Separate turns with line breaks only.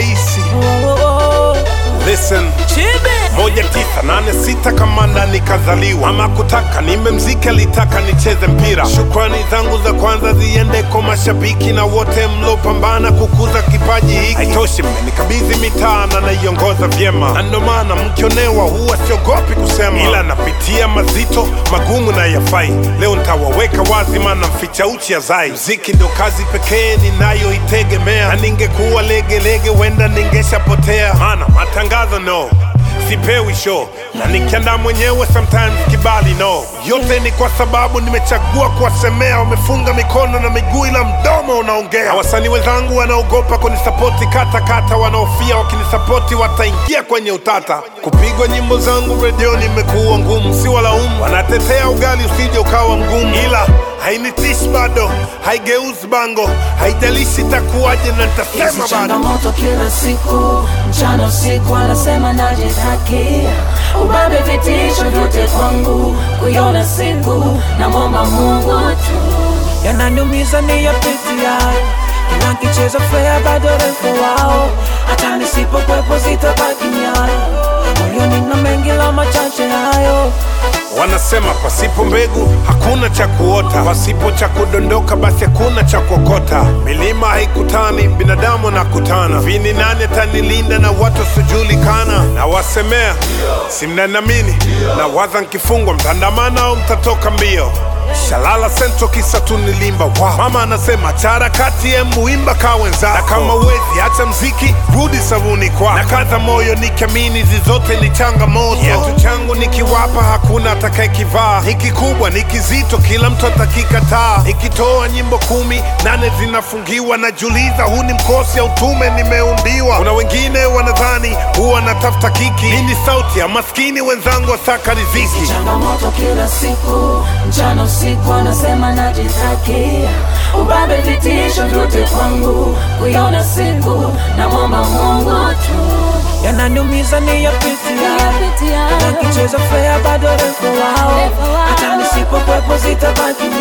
rahisi. Listen, 1986 kamanda nikazaliwa. Mama kutaka nimemziki, alitaka nicheze mpira. Shukrani zangu za kwanza ziende kwa mashabiki na wote mlopambana kukuza kipaji hiki. Haitoshi mmenikabidhi mitaa na naiongoza vyema, na ndo maana mkionewa huwa siogopi kusema, ila napitia mazito magumu na yafai. Leo nitawaweka wazi, maana mficha uchi hazai. Mziki ndo kazi pekee ninayoitegemea, na ningekuwa legelege wenda ningeshapotea. Maana matangazo no, sipewi show, na nikianda mwenyewe sometimes kibali no. Yote ni kwa sababu nimechagua kuwasemea. Wamefunga mikono na miguu ila mdomo unaongea. Wasanii wenzangu wanaogopa kunisapoti kata, wanaofia wakinisapoti wataingia kwenye utata. Kupigwa nyimbo zangu radio nimekuwa ngumu, si walaumu. Wanatetea ugali usije ukawa mgumu, ila hainitishi bado, haigeuzi bango. Haijalishi takuwaje na nitasema bado.
Changamoto kila siku, mchana usiku anasema najidhaki. Ubabe vitisho vyote kwangu, kuiona siku na mwomba Mungu tu.
Yananiumiza ni yapitia, kila kicheza fair bado refu wao. Hata nisipokwepo zitabaki nyayo, moyoni na mengi la machache hayo.
Wanasema pasipo mbegu hakuna cha kuota, pasipo cha kudondoka basi hakuna cha kuokota. Milima haikutani, binadamu anakutana. Vini nane tanilinda na watu sijulikana. Na wasemea simnanamini, na waza nkifungwa mtandamana au mtatoka mbio. Shalala Central kisa tu nilimba wow. Mama anasema chara kati ya muimba kawenzako, na kama uwezi acha mziki rudi savuni kwa. Na kaza moyo nikiamini zizote ni changamoto. Kiatu changu nikiwapa hakuna atakaye kivaa. Hiki kubwa ni kizito kila mtu atakikataa. Nikitoa nyimbo 10, 8 zinafungiwa. Najiuliza huu ni mkosi au tume nimeumbiwa. Kuna wengine wanadhani huwa natafuta kiki. Hii ni sauti ya maskini wenzangu wasaka riziki.
Changamoto kila siku, mchana usiku anasema najidhaki. Ubabe vitisho vyote kwangu, kuiona siku na mwomba Mungu tu.
Yananiumiza ni yapitia, kila kicheza fair bado refu wao. Hata nisipokwepo zitabaki